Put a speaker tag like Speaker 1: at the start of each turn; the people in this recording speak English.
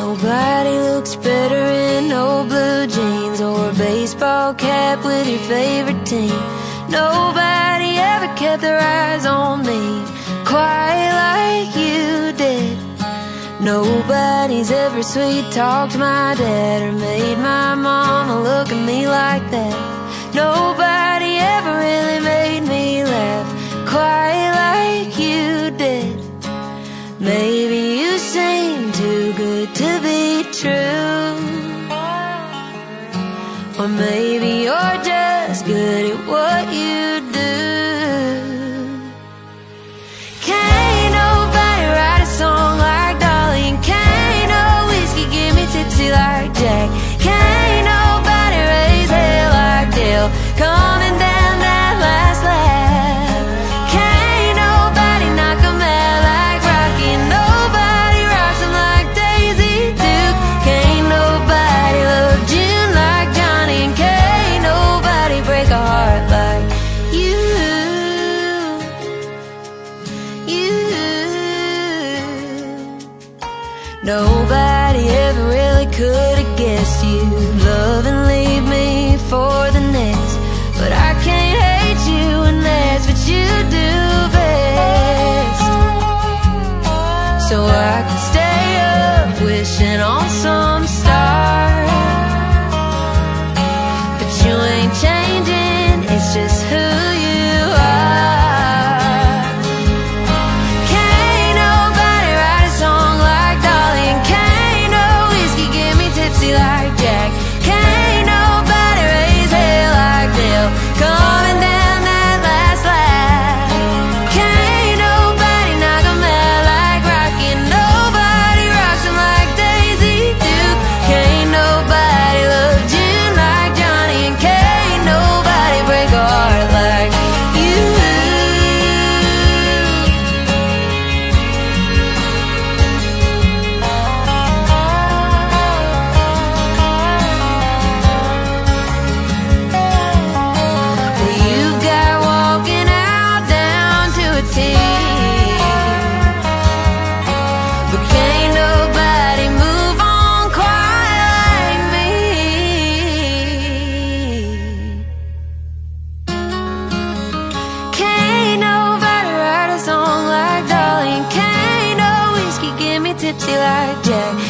Speaker 1: Nobody looks better in old blue jeans or a baseball cap with your favorite team. Nobody ever kept their eyes on me quite like you did. Nobody's ever sweet talked my dad or made my mama look at me like that. Nobody ever really made me laugh quite like you did. Maybe you seem too good to be true, or maybe you're just good at what you do. Can't nobody write a song like Dolly, and can't no whiskey get me tipsy like Jack. Can't nobody raise hell like Dale coming down that last lap. Can't nobody knock 'em out like Rocky, and nobody rocks 'em like Daisy Duke. Can't nobody love June like Johnny, and can't nobody break a heart like you. Nobody ever really could have guessed you'd love and leave me for the next. But I can't hate you, and that's what you do best. So I could stay up wishing on some star, but you ain't changing, it's just who you are. Can't nobody write a song like Dolly, and can't no whiskey get me tipsy like Jack. Can't nobody raise hell like Dale coming down that last lap. Can't nobody knock 'em out like Rocky, and nobody rocks 'em like Daisy Duke. Can't nobody love June like Johnny, and can't nobody break a heart like you. Well, you've got walking out down to a T, but can't nobody move on quite like me. Can't nobody write a song like Dolly, and can't no whiskey get me tipsy like Jack.